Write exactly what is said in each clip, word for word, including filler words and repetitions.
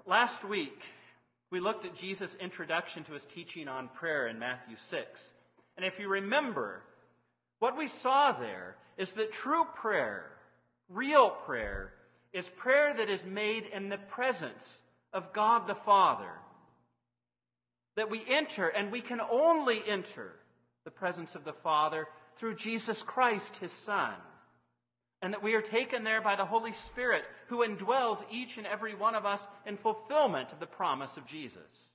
Last week, we looked at Jesus' introduction to his teaching on prayer in Matthew six. And if you remember, what we saw there is that true prayer, real prayer, is prayer that is made in the presence of God the Father. That we enter, and we can only enter the presence of the Father through Jesus Christ, his Son. And that we are taken there by the Holy Spirit, who indwells each and every one of us in fulfillment of the promise of Jesus.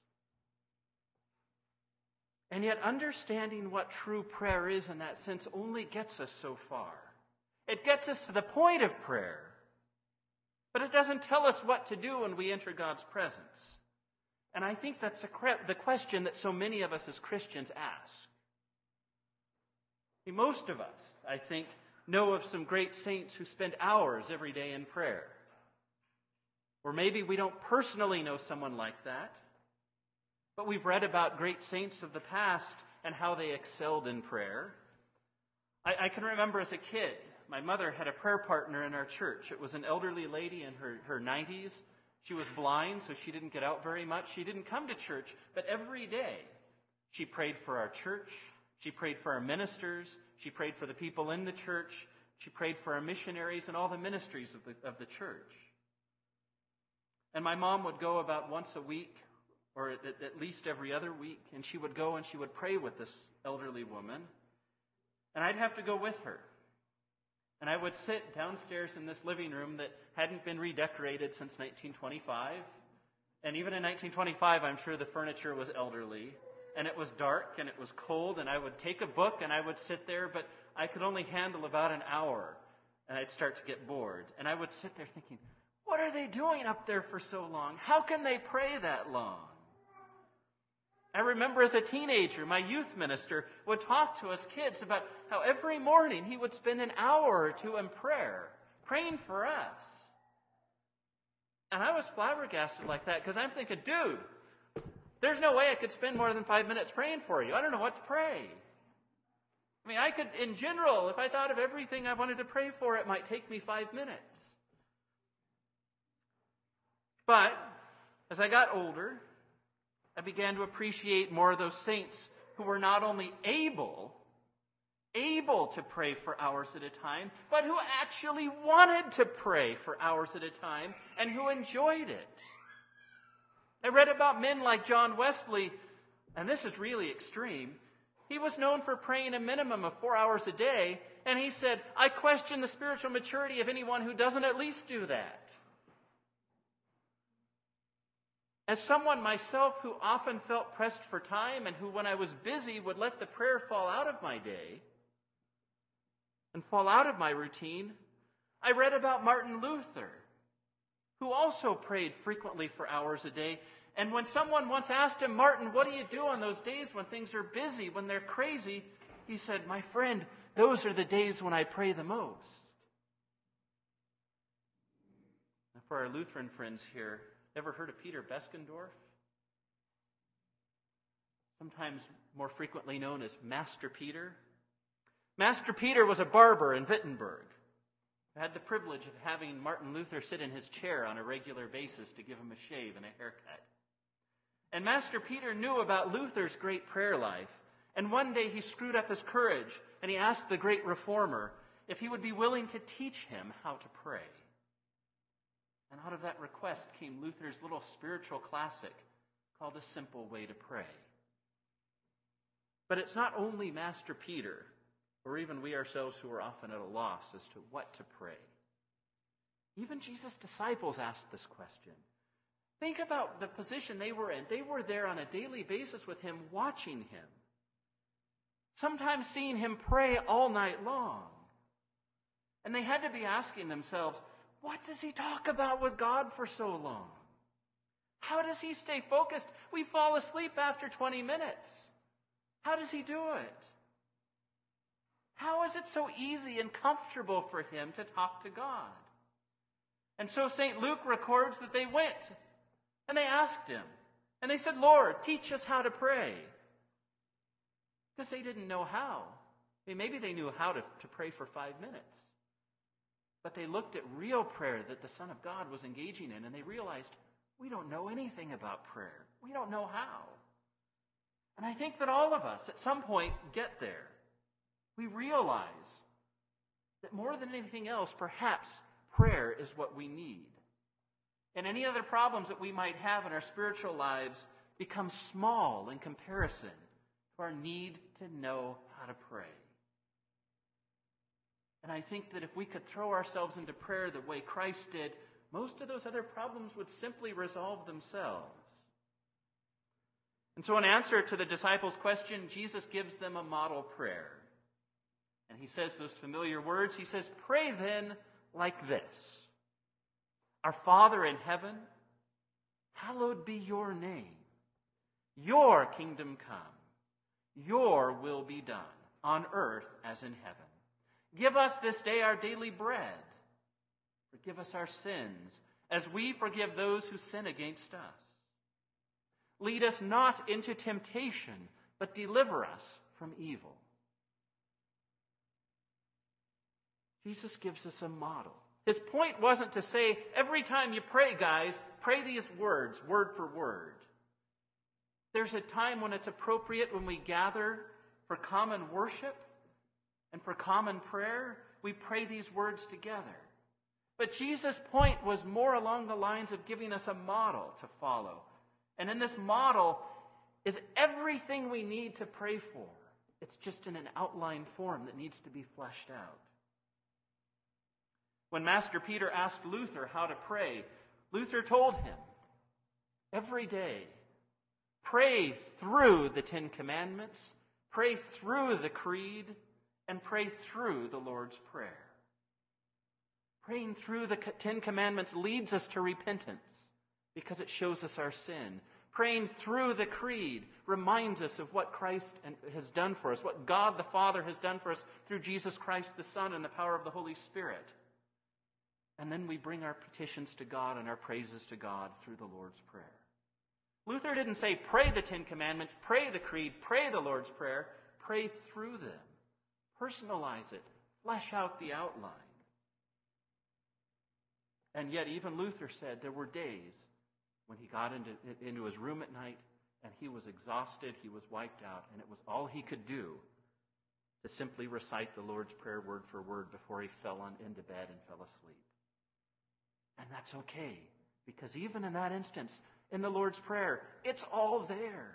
And yet understanding what true prayer is in that sense only gets us so far. It gets us to the point of prayer, but it doesn't tell us what to do when we enter God's presence. And I think that's the question that so many of us as Christians ask. Most of us, I think, know of some great saints who spend hours every day in prayer. Or maybe we don't personally know someone like that, but we've read about great saints of the past and how they excelled in prayer. I, I can remember as a kid, my mother had a prayer partner in our church. It was an elderly lady in her, her nineties. She was blind, so she didn't get out very much. She didn't come to church, but every day she prayed for our church. She prayed for our ministers. She prayed for the people in the church. She prayed for our missionaries and all the ministries of the, of the church. And my mom would go about once a week, or at, at least every other week, and she would go and she would pray with this elderly woman. And I'd have to go with her. And I would sit downstairs in this living room that hadn't been redecorated since nineteen twenty-five. And even in nineteen twenty-five, I'm sure the furniture was elderly. And it was dark and it was cold, and I would take a book and I would sit there, but I could only handle about an hour, and I'd start to get bored. And I would sit there thinking, what are they doing up there for so long? How can they pray that long? I remember as a teenager, my youth minister would talk to us kids about how every morning he would spend an hour or two in prayer, praying for us. And I was flabbergasted like that because I'm thinking, dude, there's no way I could spend more than five minutes praying for you. I don't know what to pray. I mean, I could, in general, if I thought of everything I wanted to pray for, it might take me five minutes. But as I got older, I began to appreciate more of those saints who were not only able, able to pray for hours at a time, but who actually wanted to pray for hours at a time and who enjoyed it. I read about men like John Wesley, and this is really extreme. He was known for praying a minimum of four hours a day, and he said, I question the spiritual maturity of anyone who doesn't at least do that. As someone myself who often felt pressed for time and who, when I was busy, would let the prayer fall out of my day and fall out of my routine, I read about Martin Luther, who also prayed frequently for hours a day. And when someone once asked him, Martin, what do you do on those days when things are busy, when they're crazy? He said, my friend, those are the days when I pray the most. Now, for our Lutheran friends here, ever heard of Peter Beskendorf? Sometimes more frequently known as Master Peter. Master Peter was a barber in Wittenberg. I had the privilege of having Martin Luther sit in his chair on a regular basis to give him a shave and a haircut. And Master Peter knew about Luther's great prayer life. And one day he screwed up his courage and he asked the great reformer if he would be willing to teach him how to pray. And out of that request came Luther's little spiritual classic called A Simple Way to Pray. But it's not only Master Peter, or even we ourselves, who are often at a loss as to what to pray. Even Jesus' disciples asked this question. Think about the position they were in. They were there on a daily basis with him, watching him. Sometimes seeing him pray all night long. And they had to be asking themselves, what does he talk about with God for so long? How does he stay focused? We fall asleep after twenty minutes. How does he do it? How is it so easy and comfortable for him to talk to God? And so Saint Luke records that they went and they asked him. And they said, Lord, teach us how to pray. Because they didn't know how. I mean, maybe they knew how to, to pray for five minutes. But they looked at real prayer that the Son of God was engaging in, and they realized, We don't know anything about prayer. We don't know how. And I think that all of us at some point get there. We realize that more than anything else, perhaps prayer is what we need. And any other problems that we might have in our spiritual lives become small in comparison to our need to know how to pray. And I think that if we could throw ourselves into prayer the way Christ did, most of those other problems would simply resolve themselves. And so in answer to the disciples' question, Jesus gives them a model prayer. And he says those familiar words. He says, "Pray then like this. Our Father in heaven, hallowed be your name. Your kingdom come. Your will be done on earth as in heaven. Give us this day our daily bread. Forgive us our sins as we forgive those who sin against us. Lead us not into temptation, but deliver us from evil." Jesus gives us a model. His point wasn't to say, every time you pray, guys, pray these words, word for word. There's a time when it's appropriate when we gather for common worship and for common prayer, we pray these words together. But Jesus' point was more along the lines of giving us a model to follow. And in this model is everything we need to pray for. It's just in an outline form that needs to be fleshed out. When Master Peter asked Luther how to pray, Luther told him, every day, pray through the Ten Commandments, pray through the Creed, and pray through the Lord's Prayer. Praying through the Ten Commandments leads us to repentance because it shows us our sin. Praying through the Creed reminds us of what Christ has done for us, what God the Father has done for us through Jesus Christ the Son and the power of the Holy Spirit. And then we bring our petitions to God and our praises to God through the Lord's Prayer. Luther didn't say, pray the Ten Commandments, pray the Creed, pray the Lord's Prayer. Pray through them. Personalize it. Flesh out the outline. And yet even Luther said there were days when he got into, into his room at night and he was exhausted, he was wiped out, and it was all he could do to simply recite the Lord's Prayer word for word before he fell on, into bed and fell asleep. And that's okay, because even in that instance, in the Lord's Prayer, it's all there.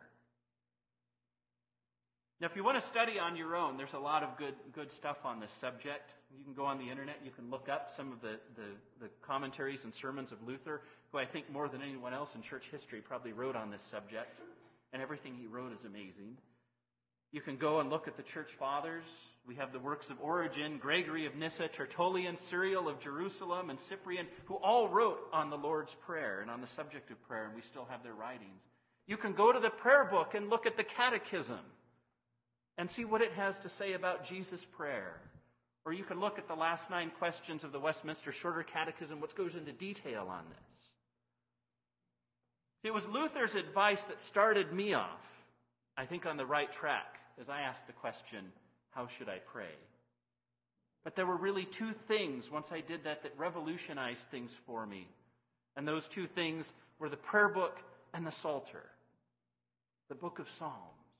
Now, if you want to study on your own, there's a lot of good good stuff on this subject. You can go on the internet, you can look up some of the, the, the commentaries and sermons of Luther, who I think more than anyone else in church history probably wrote on this subject, and everything he wrote is amazing. You can go and look at the church fathers. We have the works of Origen, Gregory of Nyssa, Tertullian, Cyril of Jerusalem, and Cyprian, who all wrote on the Lord's Prayer and on the subject of prayer, and we still have their writings. You can go to the prayer book and look at the Catechism and see what it has to say about Jesus' prayer. Or you can look at the last nine questions of the Westminster Shorter Catechism, which goes into detail on this. It was Luther's advice that started me off, I think, on the right track as I asked the question, how should I pray? But there were really two things, once I did that, that revolutionized things for me. And those two things were the prayer book and the Psalter, the book of Psalms.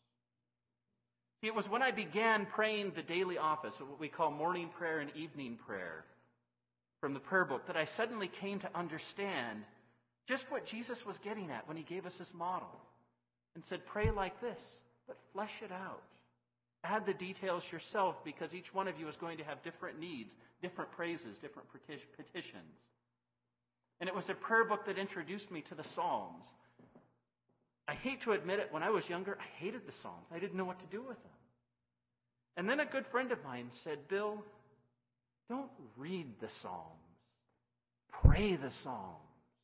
It was when I began praying the daily office, what we call morning prayer and evening prayer, from the prayer book, that I suddenly came to understand just what Jesus was getting at when he gave us this model and said, pray like this, but flesh it out. Add the details yourself, because each one of you is going to have different needs, different praises, different petitions. And it was a prayer book that introduced me to the Psalms. I hate to admit it, when I was younger, I hated the Psalms. I didn't know what to do with them. And then a good friend of mine said, Bill, don't read the Psalms. Pray the Psalms.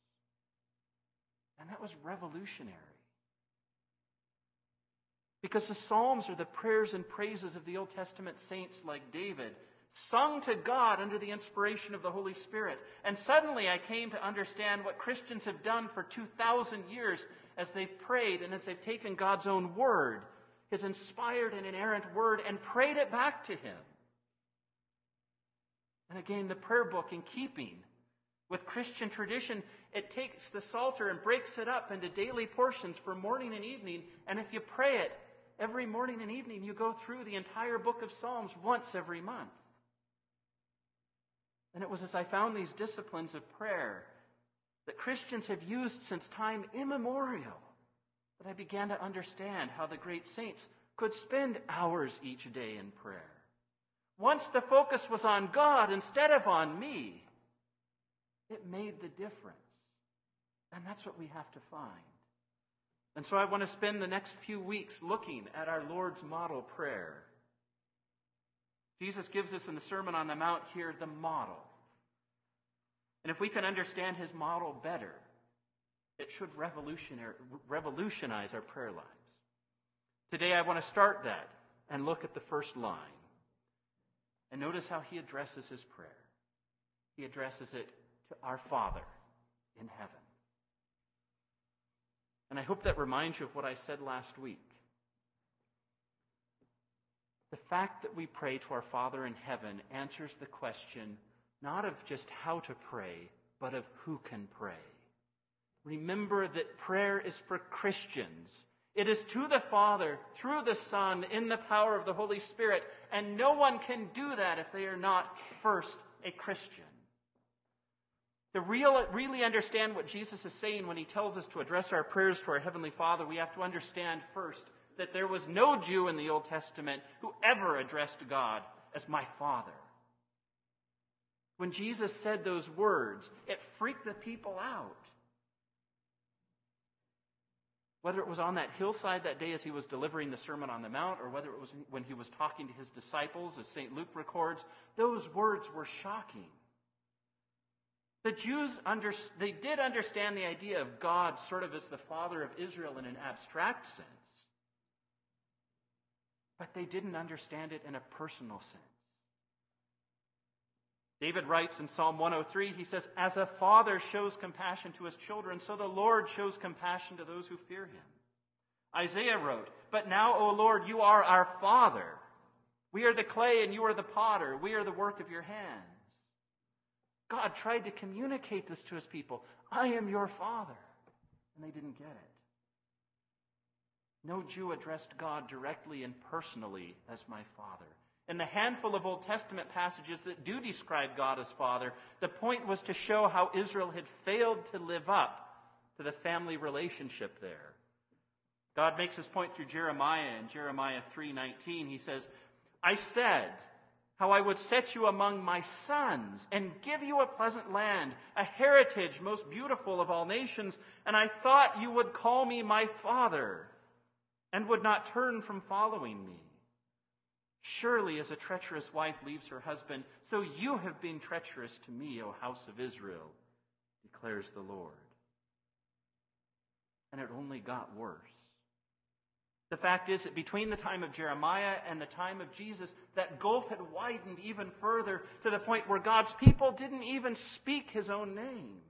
And that was revolutionary. Because the Psalms are the prayers and praises of the Old Testament saints like David, sung to God under the inspiration of the Holy Spirit. And suddenly I came to understand what Christians have done for two thousand years as they've prayed and as they've taken God's own word, his inspired and inerrant word, and prayed it back to him. And again, the prayer book, in keeping With Christian tradition, it takes the Psalter and breaks it up into daily portions for morning and evening. And if you pray it every morning and evening, you go through the entire book of Psalms once every month. And it was as I found these disciplines of prayer that Christians have used since time immemorial that I began to understand how the great saints could spend hours each day in prayer. Once the focus was on God instead of on me, it made the difference. And that's what we have to find. And so I want to spend the next few weeks looking at our Lord's model prayer. Jesus gives us in the Sermon on the Mount here the model. And if we can understand his model better, it should revolutionize our prayer lives. Today I want to start that and look at the first line. And notice how he addresses his prayer. He addresses it to our Father in heaven. And I hope that reminds you of what I said last week. The fact that we pray to our Father in heaven answers the question not of just how to pray, but of who can pray. Remember that prayer is for Christians. It is to the Father, through the Son, in the power of the Holy Spirit, and no one can do that if they are not first a Christian. To real, really understand what Jesus is saying when he tells us to address our prayers to our Heavenly Father, we have to understand first that there was no Jew in the Old Testament who ever addressed God as my Father. When Jesus said those words, it freaked the people out. Whether it was on that hillside that day as he was delivering the Sermon on the Mount, or whether it was when he was talking to his disciples, as Saint Luke records, those words were shocking. The Jews, under, they did understand the idea of God sort of as the Father of Israel in an abstract sense. But they didn't understand it in a personal sense. David writes in Psalm one oh three, he says, "As a father shows compassion to his children, so the Lord shows compassion to those who fear him." Isaiah wrote, "But now, O Lord, you are our Father. We are the clay and you are the potter. We are the work of your hands." God tried to communicate this to his people. I am your Father. And they didn't get it. No Jew addressed God directly and personally as my Father. In the handful of Old Testament passages that do describe God as Father, the point was to show how Israel had failed to live up to the family relationship there. God makes his point through Jeremiah in Jeremiah three nineteen. He says, "I said how I would set you among my sons and give you a pleasant land, a heritage most beautiful of all nations, and I thought you would call me my Father and would not turn from following me. Surely as a treacherous wife leaves her husband, so you have been treacherous to me, O house of Israel, declares the Lord." And it only got worse. The fact is that between the time of Jeremiah and the time of Jesus, that gulf had widened even further to the point where God's people didn't even speak his own name.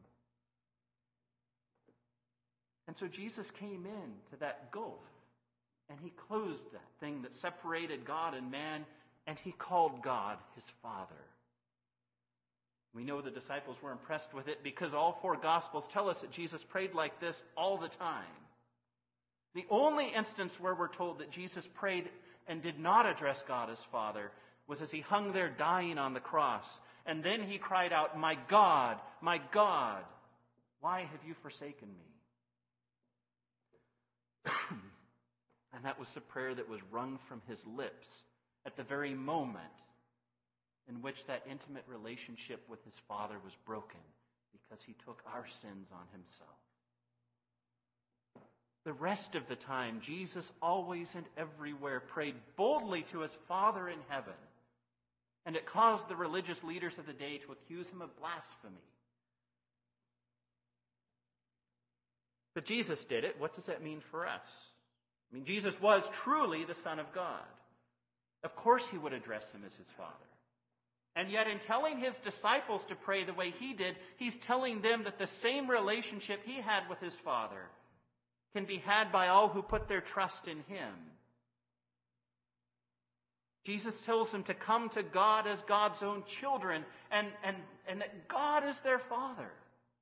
And so Jesus came in to that gulf, and he closed that thing that separated God and man, and he called God his Father. We know the disciples were impressed with it because all four Gospels tell us that Jesus prayed like this all the time. The only instance where we're told that Jesus prayed and did not address God as Father was as he hung there dying on the cross. And then he cried out, "My God, my God, why have you forsaken me?" And that was the prayer that was wrung from his lips at the very moment in which that intimate relationship with his Father was broken because he took our sins on himself. The rest of the time, Jesus always and everywhere prayed boldly to his Father in heaven, and it caused the religious leaders of the day to accuse him of blasphemy. But Jesus did it. What does that mean for us? I mean, Jesus was truly the Son of God. Of course he would address him as his Father. And yet in telling his disciples to pray the way he did, he's telling them that the same relationship he had with his Father can be had by all who put their trust in him. Jesus tells them to come to God as God's own children, and, and, and that God is their Father.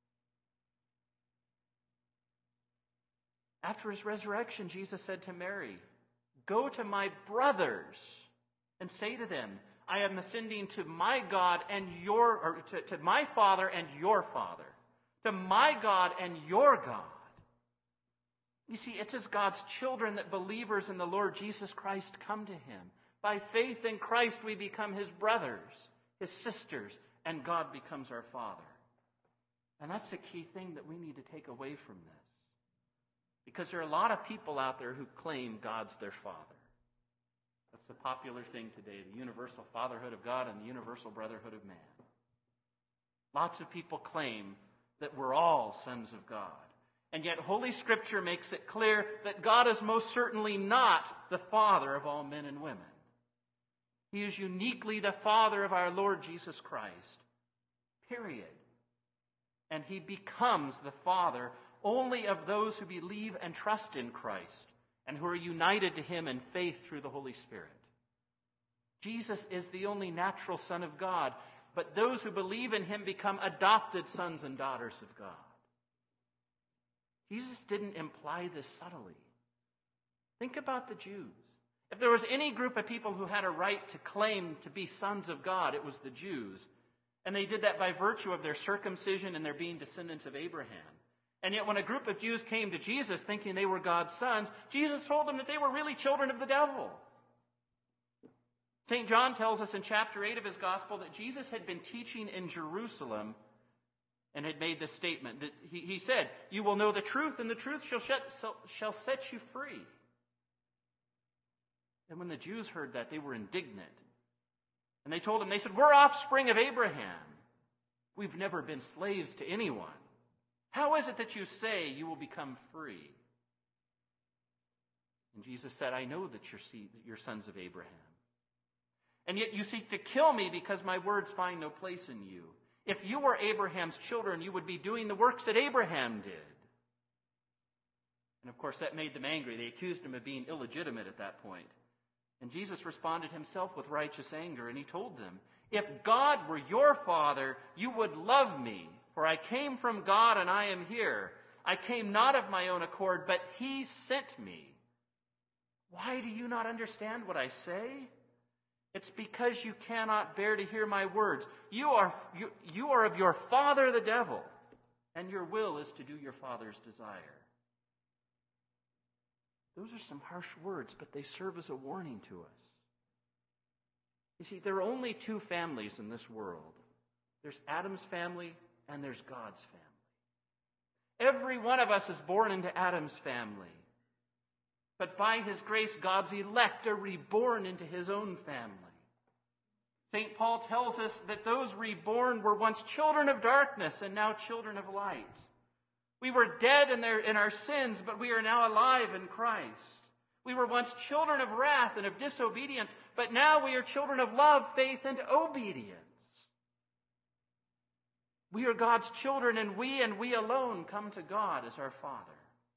After his resurrection, Jesus said to Mary, "Go to my brothers and say to them, I am ascending to my God and your, or to, to my Father and your Father, to my God and your God." You see, it's as God's children that believers in the Lord Jesus Christ come to him. By faith in Christ, we become his brothers, his sisters, and God becomes our Father. And that's the key thing that we need to take away from this. Because there are a lot of people out there who claim God's their Father. That's the popular thing today, the universal fatherhood of God and the universal brotherhood of man. Lots of people claim that we're all sons of God. And yet Holy Scripture makes it clear that God is most certainly not the Father of all men and women. He is uniquely the Father of our Lord Jesus Christ. Period. And he becomes the Father only of those who believe and trust in Christ and who are united to him in faith through the Holy Spirit. Jesus is the only natural Son of God, but those who believe in him become adopted sons and daughters of God. Jesus didn't imply this subtly. Think about the Jews. If there was any group of people who had a right to claim to be sons of God, it was the Jews. And they did that by virtue of their circumcision and their being descendants of Abraham. And yet when a group of Jews came to Jesus thinking they were God's sons, Jesus told them that they were really children of the devil. Saint John tells us in chapter eight of his gospel that Jesus had been teaching in Jerusalem and had made this statement. That he, he said, "You will know the truth, and the truth shall, shed, shall set you free." And when the Jews heard that, they were indignant. And they told him, they said, "We're offspring of Abraham. We've never been slaves to anyone. How is it that you say you will become free?" And Jesus said, "I know that you're, seed, you're sons of Abraham. And yet you seek to kill me because my words find no place in you. If you were Abraham's children, you would be doing the works that Abraham did." And of course, that made them angry. They accused him of being illegitimate at that point. And Jesus responded himself with righteous anger, and he told them, "If God were your Father, you would love me, for I came from God and I am here. I came not of my own accord, but he sent me. Why do you not understand what I say? It's because you cannot bear to hear my words. You are, you, you are of your father the devil, and your will is to do your father's desire." Those are some harsh words, but they serve as a warning to us. You see, there are only two families in this world. There's Adam's family and there's God's family. Every one of us is born into Adam's family. But by his grace, God's elect are reborn into his own family. Saint Paul tells us that those reborn were once children of darkness and now children of light. We were dead in, their, in our sins, but we are now alive in Christ. We were once children of wrath and of disobedience, but now we are children of love, faith, and obedience. We are God's children, and we and we alone come to God as our Father.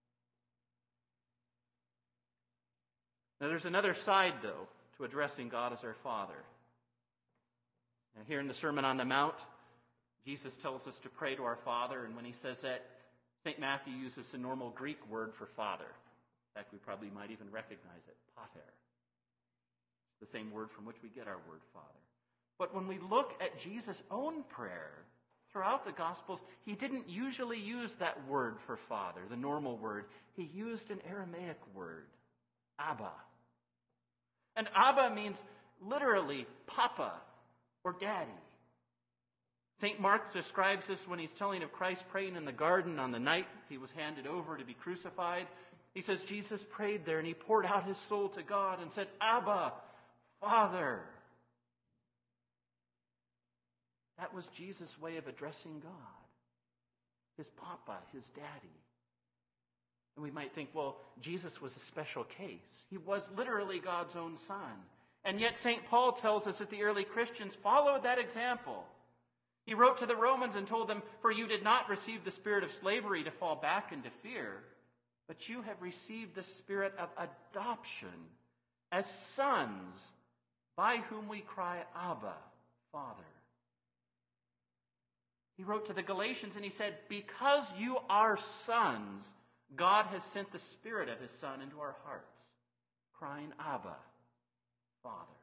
Now, there's another side, though, to addressing God as our Father. Now, here in the Sermon on the Mount, Jesus tells us to pray to our Father, and when he says that, Saint Matthew uses the normal Greek word for Father. In fact, we probably might even recognize it, pater. It's the same word from which we get our word Father. But when we look at Jesus' own prayer throughout the Gospels, he didn't usually use that word for Father, the normal word. He used an Aramaic word, Abba. And Abba means literally Papa or Daddy. Saint Mark describes this when he's telling of Christ praying in the garden on the night he was handed over to be crucified. He says Jesus prayed there and he poured out his soul to God and said, "Abba, Father." That was Jesus' way of addressing God. His Papa, his Daddy. And we might think, well, Jesus was a special case. He was literally God's own Son. And yet Saint Paul tells us that the early Christians followed that example. He wrote to the Romans and told them, "For you did not receive the spirit of slavery to fall back into fear, but you have received the spirit of adoption as sons, by whom we cry, Abba, Father. He wrote to the Galatians and he said, because you are sons, God has sent the Spirit of his Son into our hearts, crying, Abba, Father.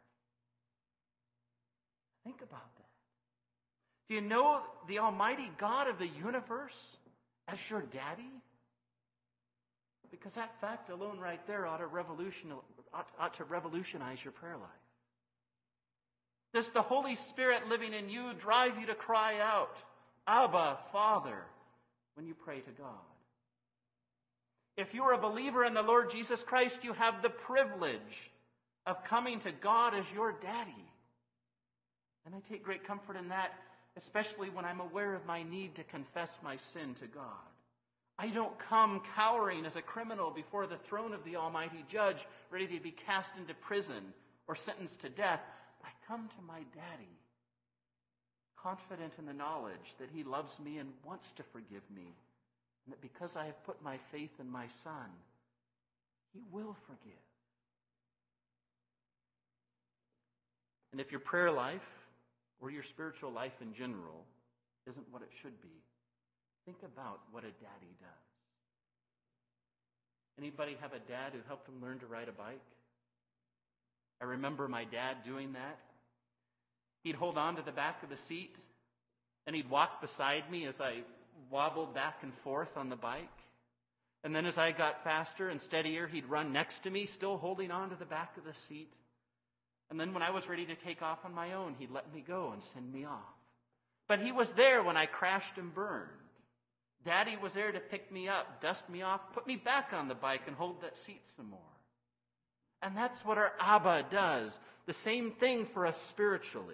Think about that. Do you know the Almighty God of the universe as your daddy? Because that fact alone right there ought to, revolution, ought, ought to revolutionize your prayer life. Does the Holy Spirit living in you drive you to cry out, Abba, Father, when you pray to God? If you are a believer in the Lord Jesus Christ, you have the privilege of coming to God as your daddy. And I take great comfort in that, especially when I'm aware of my need to confess my sin to God. I don't come cowering as a criminal before the throne of the Almighty Judge, ready to be cast into prison or sentenced to death. I come to my daddy, confident in the knowledge that he loves me and wants to forgive me, and that because I have put my faith in my Son, he will forgive. And if your prayer life or your spiritual life in general isn't what it should be, think about what a daddy does. Anybody have a dad who helped him learn to ride a bike? I remember my dad doing that. He'd hold on to the back of the seat, and he'd walk beside me as I wobbled back and forth on the bike. And then as I got faster and steadier, he'd run next to me, still holding on to the back of the seat. And then when I was ready to take off on my own, he'd let me go and send me off. But he was there when I crashed and burned. Daddy was there to pick me up, dust me off, put me back on the bike, and hold that seat some more. And that's what our Abba does. The same thing for us spiritually.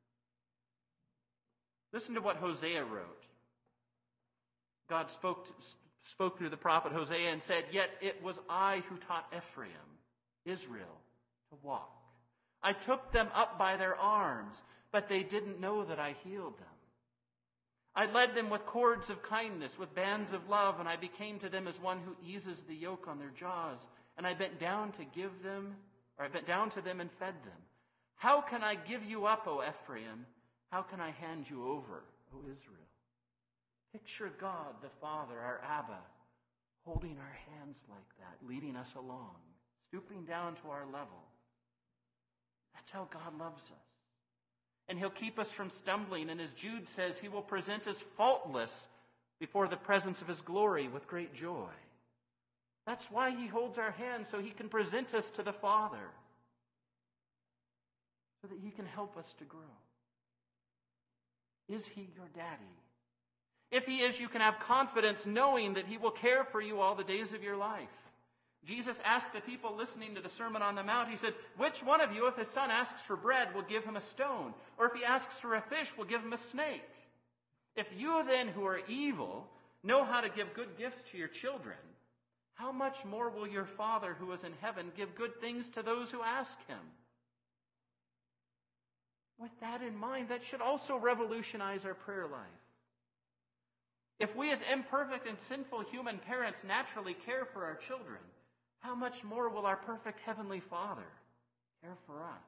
Listen to what Hosea wrote. God spoke, to, spoke through the prophet Hosea and said, "Yet it was I who taught Ephraim, Israel, to walk. I took them up by their arms, but they didn't know that I healed them. I led them with cords of kindness, with bands of love, and I became to them as one who eases the yoke on their jaws. And I bent down to give them, or I bent down to them and fed them. How can I give you up, O Ephraim? How can I hand you over, O Israel?" Picture God the Father, our Abba, holding our hands like that, leading us along, stooping down to our level. That's how God loves us. And he'll keep us from stumbling. And as Jude says, he will present us faultless before the presence of his glory with great joy. That's why he holds our hands, so he can present us to the Father, so that he can help us to grow. Is he your daddy? If he is, you can have confidence knowing that he will care for you all the days of your life. Jesus asked the people listening to the Sermon on the Mount, he said, "Which one of you, if his son asks for bread, will give him a stone? Or if he asks for a fish, will give him a snake? If you then, who are evil, know how to give good gifts to your children, how much more will your Father who is in heaven give good things to those who ask him?" With that in mind, that should also revolutionize our prayer life. If we as imperfect and sinful human parents naturally care for our children, how much more will our perfect Heavenly Father care for us?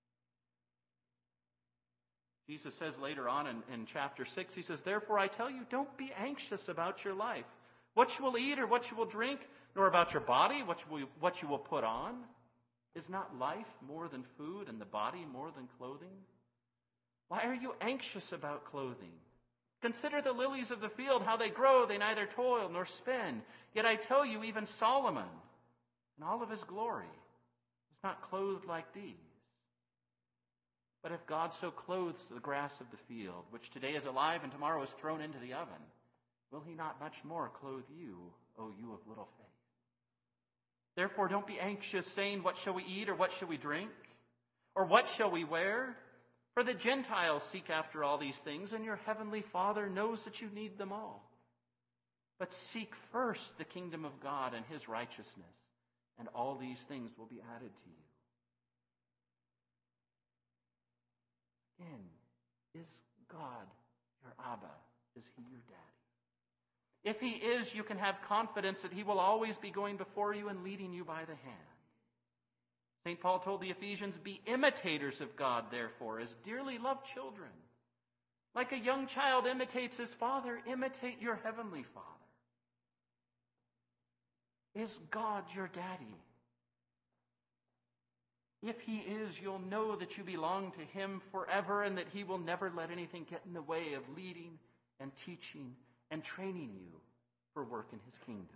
Jesus says later on in, in chapter six, he says, "Therefore I tell you, don't be anxious about your life, what you will eat or what you will drink, nor about your body, what you will, what you will put on. Is not life more than food, and the body more than clothing? Why are you anxious about clothing? Consider the lilies of the field, how they grow, they neither toil nor spin. Yet I tell you, even Solomon, in all of his glory, was not clothed like these. But if God so clothes the grass of the field, which today is alive and tomorrow is thrown into the oven, will he not much more clothe you, O you of little faith? Therefore don't be anxious, saying, what shall we eat, or what shall we drink? Or what shall we wear? For the Gentiles seek after all these things, and your heavenly Father knows that you need them all. But seek first the kingdom of God and his righteousness, and all these things will be added to you. Again, is God your Abba? Is he your daddy? If he is, you can have confidence that he will always be going before you and leading you by the hand. Saint Paul told the Ephesians, be imitators of God, therefore, as dearly loved children. Like a young child imitates his father, imitate your heavenly Father. Is God your daddy? If he is, you'll know that you belong to him forever and that he will never let anything get in the way of leading and teaching and training you for work in his kingdom.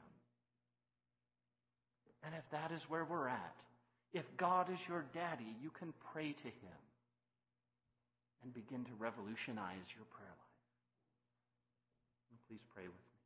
And if that is where we're at, if God is your daddy, you can pray to him and begin to revolutionize your prayer life. And please pray with me.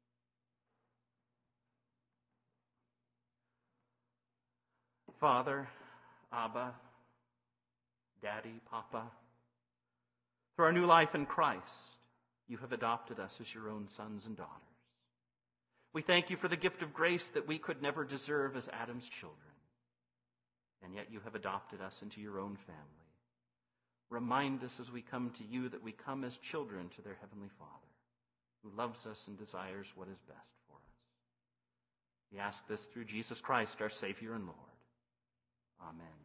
Father, Abba, Daddy, Papa, through our new life in Christ, you have adopted us as your own sons and daughters. We thank you for the gift of grace that we could never deserve as Adam's children. And yet you have adopted us into your own family. Remind us as we come to you that we come as children to their heavenly Father, who loves us and desires what is best for us. We ask this through Jesus Christ, our Savior and Lord. Amen.